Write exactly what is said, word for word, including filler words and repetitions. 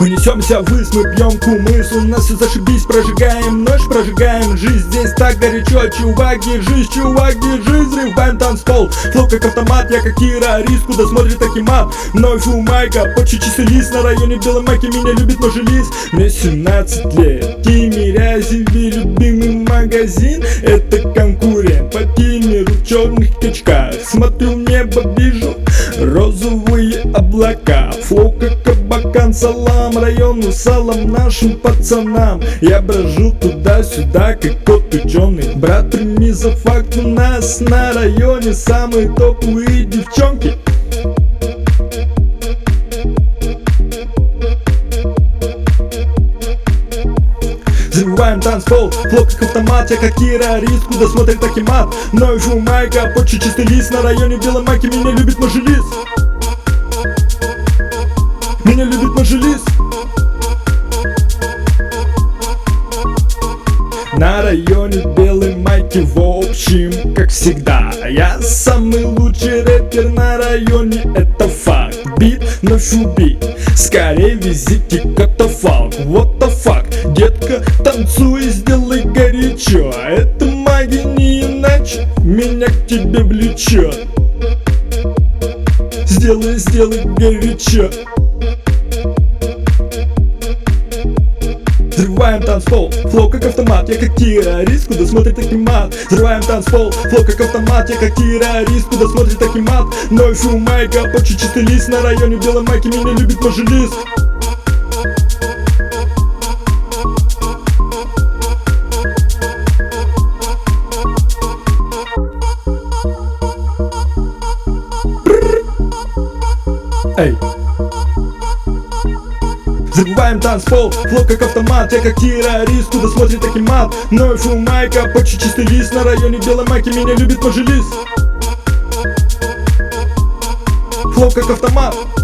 Унесемся ввысь, мы пьем кумыс, у нас все зашибись, прожигаем ночь, прожигаем жизнь. Здесь так горячо, чувак, держись, чувак, держись, взрываем танцпол. Флоу как автомат, я как террорист, куда смотрит Акимат. Вновь у майка, почти чистый лист, на районе Белой Майки меня любит Мажилис. Мне семнадцать лет, Тимирязеве любимый магазин. Это конкурент по тимеру в черных качках. Смотрю в небо, вижу розовые облака. Флоу как Абакан, салам району, салам нашим пацанам. Я брожу туда-сюда, как кот ученый. Брат, прими за факт, у нас на районе самые топовые девчонки. Взрываем танцпол, флоу как автомат, я как террорист, куда смотрит Акимат. Мною у майка, почти чистый лист, на районе Белой Майки меня любит Мажилис. Меня любит Мажилис. На районе Белой Майки, в общем, как всегда, я самый лучший рэпер на районе, это факт. Бит на шуби, скорее везите катафалк. What the fuck, детка, танцуй, сделай горячо. Это магия, не иначе, меня к тебе влечет. Сделай, сделай горячо. Взрываем танцпол, флоу как автомат, я как террорист, куда смотрит Акимат. Взрываем танцпол, флоу как автомат, я как террорист, куда смотрит Акимат. Вновь у майка, почти чистый лист, на районе Белой Майки меня любит Мажилис. Эй! Взрываем танцпол, флоу как автомат, я как террорист, куда смотрит Акимат. Вновь у майка, почти чистый лист, на районе Белой Майки меня любит Мажилис. Флоу как автомат.